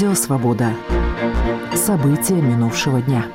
Радио «Свобода». События минувшего дня.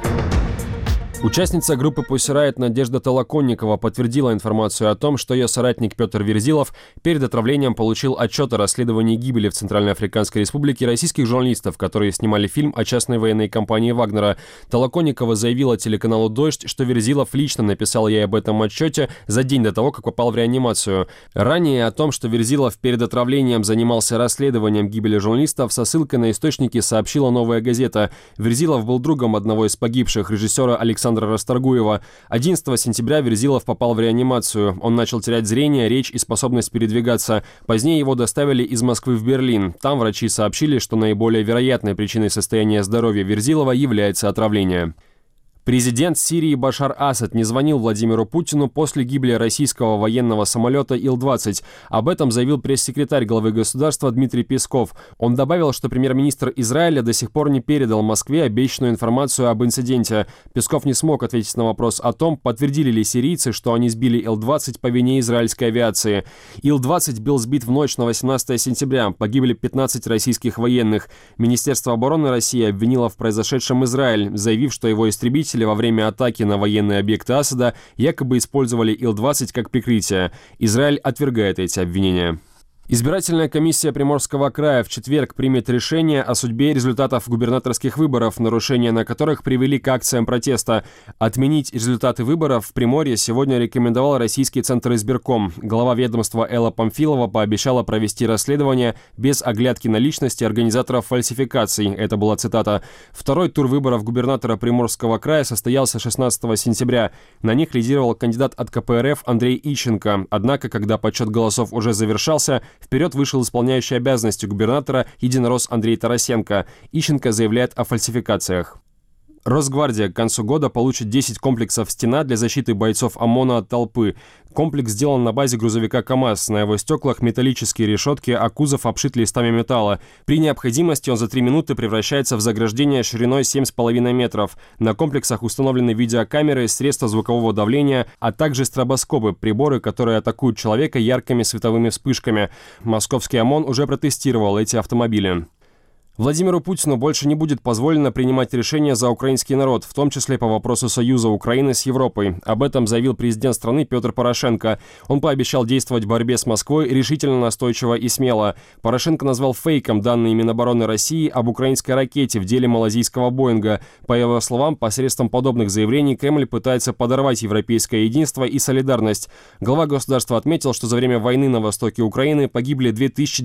Участница группы Pussy Riot Надежда Толоконникова подтвердила информацию о том, что ее соратник Петр Верзилов перед отравлением получил отчет о расследовании гибели в Центральноафриканской Республике российских журналистов, которые снимали фильм о частной военной компании Вагнера. Толоконникова заявила телеканалу «Дождь», что Верзилов лично написал ей об этом отчете за день до того, как попал в реанимацию. Ранее о том, что Верзилов перед отравлением занимался расследованием гибели журналистов, со ссылкой на источники сообщила «Новая газета». Верзилов был другом одного из погибших, режиссера Александра Расторгуева. 11 сентября Верзилов попал в реанимацию. Он начал терять зрение, речь и способность передвигаться. Позднее его доставили из Москвы в Берлин. Там врачи сообщили, что наиболее вероятной причиной состояния здоровья Верзилова является отравление. Президент Сирии Башар Асад не звонил Владимиру Путину после гибели российского военного самолета Ил-20. Об этом заявил пресс-секретарь главы государства Дмитрий Песков. Он добавил, что премьер-министр Израиля до сих пор не передал Москве обещанную информацию об инциденте. Песков не смог ответить на вопрос о том, подтвердили ли сирийцы, что они сбили Ил-20 по вине израильской авиации. Ил-20 был сбит в ночь на 18 сентября. Погибли 15 российских военных. Министерство обороны России обвинило в произошедшем Израиль, заявив, что его истребители во время атаки на военные объекты Асада якобы использовали Ил-20 как прикрытие. Израиль отвергает эти обвинения. Избирательная комиссия Приморского края в четверг примет решение о судьбе результатов губернаторских выборов, нарушения на которых привели к акциям протеста. Отменить результаты выборов в Приморье сегодня рекомендовал Российский Центр избирком. Глава ведомства Элла Памфилова пообещала провести расследование без оглядки на личности организаторов фальсификаций. Это была цитата. Второй тур выборов губернатора Приморского края состоялся 16 сентября. На них лидировал кандидат от КПРФ Андрей Ищенко. Однако, когда подсчет голосов уже завершался, вперед вышел исполняющий обязанности губернатора единорос Андрей Тарасенко. Ищенко заявляет о фальсификациях. Росгвардия к концу года получит 10 комплексов «Стена» для защиты бойцов ОМОНа от толпы. Комплекс сделан на базе грузовика КАМАЗ. На его стеклах металлические решетки, а кузов обшит листами металла. При необходимости он за 3 минуты превращается в заграждение шириной 7,5 метров. На комплексах установлены видеокамеры, средства звукового давления, а также стробоскопы, приборы, которые атакуют человека яркими световыми вспышками. Московский ОМОН уже протестировал эти автомобили. Владимиру Путину больше не будет позволено принимать решения за украинский народ, в том числе по вопросу союза Украины с Европой. Об этом заявил президент страны Петр Порошенко. Он пообещал действовать в борьбе с Москвой решительно, настойчиво и смело. Порошенко назвал фейком данные Минобороны России об украинской ракете в деле малазийского Боинга. По его словам, посредством подобных заявлений Кремль пытается подорвать европейское единство и солидарность. Глава государства отметил, что за время войны на востоке Украины погибли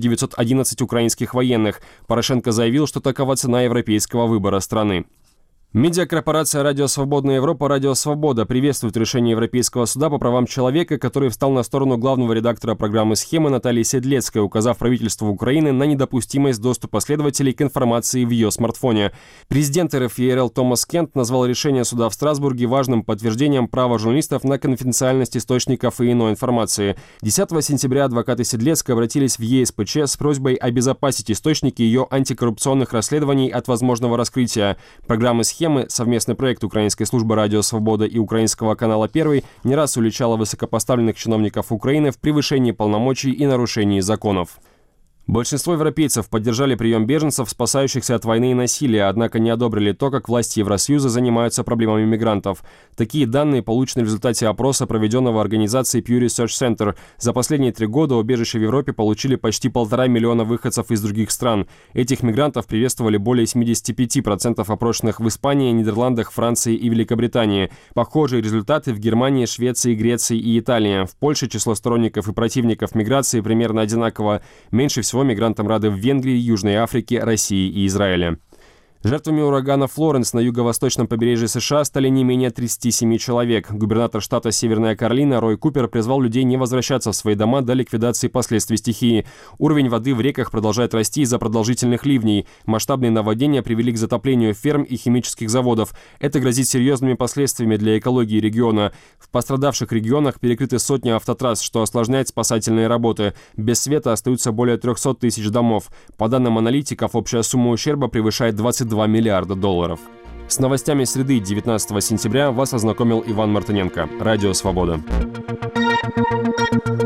2911 украинских военных. Порошенко заявил, что такова цена европейского выбора страны. Медиакорпорация «Радио Свободная Европа» «Радио Свобода» приветствует решение Европейского суда по правам человека, который встал на сторону главного редактора программы «Схемы» Натальи Седлецкой, указав правительству Украины на недопустимость доступа следователей к информации в ее смартфоне. Президент РФ ЕРЛ Томас Кент назвал решение суда в Страсбурге важным подтверждением права журналистов на конфиденциальность источников и иной информации. 10 сентября адвокаты Седлецкой обратились в ЕСПЧ с просьбой обезопасить источники ее антикоррупционных расследований от возможного раскрытия. Программы «Схемы», совместный проект Украинской службы «Радио Свобода» и украинского канала «Первый», не раз уличала высокопоставленных чиновников Украины в превышении полномочий и нарушении законов. Большинство европейцев поддержали прием беженцев, спасающихся от войны и насилия, однако не одобрили то, как власти Евросоюза занимаются проблемами мигрантов. Такие данные получены в результате опроса, проведенного организацией Pew Research Center. За последние 3 года убежище в Европе получили почти 1,5 миллиона выходцев из других стран. Этих мигрантов приветствовали более 75% опрошенных в Испании, Нидерландах, Франции и Великобритании. Похожие результаты в Германии, Швеции, Греции и Италии. В Польше число сторонников и противников миграции примерно одинаково. Меньше всего мигрантам рады в Венгрии, Южной Африке, России и Израиле. Жертвами урагана Флоренс на юго-восточном побережье США стали не менее 37 человек. Губернатор штата Северная Каролина Рой Купер призвал людей не возвращаться в свои дома до ликвидации последствий стихии. Уровень воды в реках продолжает расти из-за продолжительных ливней. Масштабные наводнения привели к затоплению ферм и химических заводов. Это грозит серьезными последствиями для экологии региона. В пострадавших регионах перекрыты сотни автотрасс, что осложняет спасательные работы. Без света остаются более 300 тысяч домов. По данным аналитиков, общая сумма ущерба превышает $22 миллиарда. С новостями среды 19 сентября вас ознакомил Иван Мартыненко. Радио «Свобода».